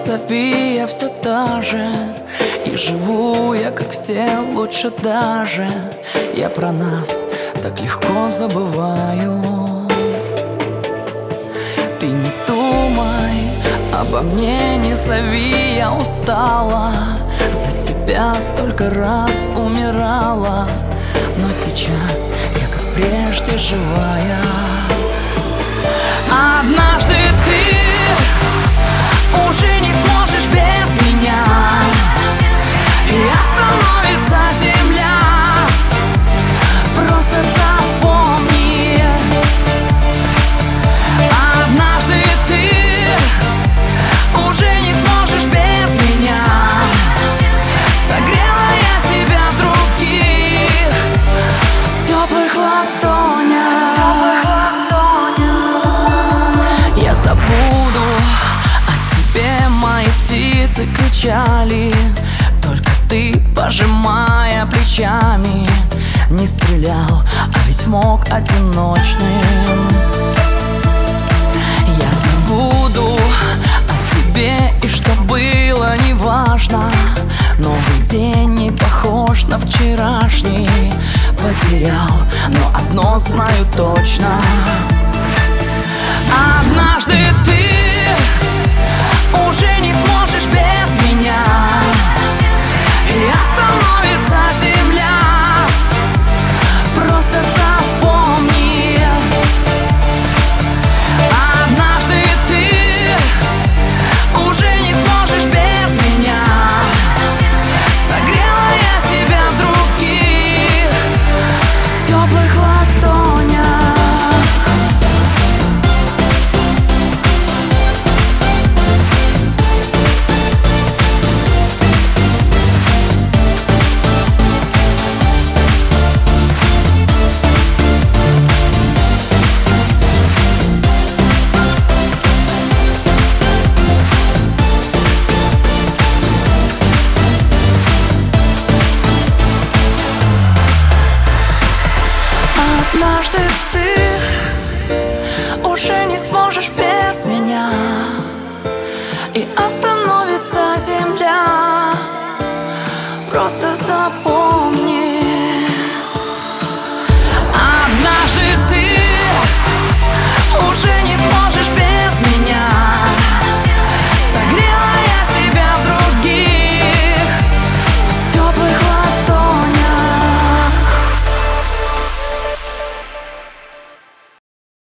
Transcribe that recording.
зови, я все та же. И живу я, как все, лучше даже. Я про нас так легко забываю. Ты не думай обо мне, не зови, я устала. За тебя столько раз умирала, но сейчас я как прежде живая. Однажды ты уже не сможешь без меня, и остановится земля. Просто запомни, однажды ты уже не сможешь без меня. Согрела я себя в других теплых ладонях. Я забуду о тебе, мои птицы кричали, только ты, пожимая плечами, не стрелял, а ведь мог одиночным. Я забуду о тебе, и что было, неважно. Новый день не похож на вчерашний. Потерял, но одно знаю точно: